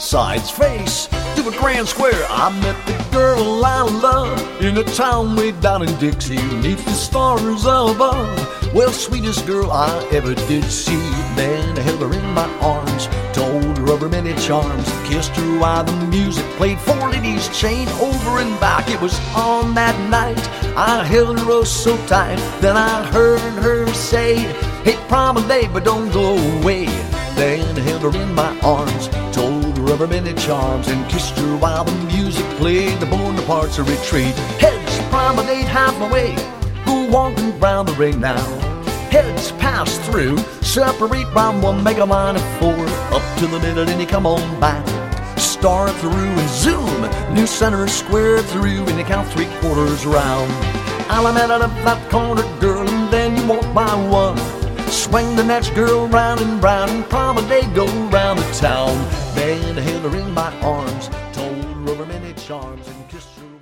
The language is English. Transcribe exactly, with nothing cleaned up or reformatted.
side's face to a grand square. I met the girl I love in a town way down in Dixie, neath the stars above. Well, sweetest girl I ever did see. Then I held her in my arms, told her of her many charms, kissed her while the music played four ladies chained over and back. It was on that night I held her oh so tight. Then I heard her say, hey, promenade, but don't go away. Then I held her in my arms, told her of her many charms, and kissed her while the music played. The Bonapartes retreat. Heads promenade halfway, go walking round the ring now. Heads pass through, separate round one, make a line of four. Up to the middle and you come on back. Start through and zoom, new center square through, and you count three quarters round. I'll met out of that corner, girl, and then you walk by one. Swing the next girl round and round, and promenade go round the town. Then I held her in my arms, told her of her many charms, and kissed her.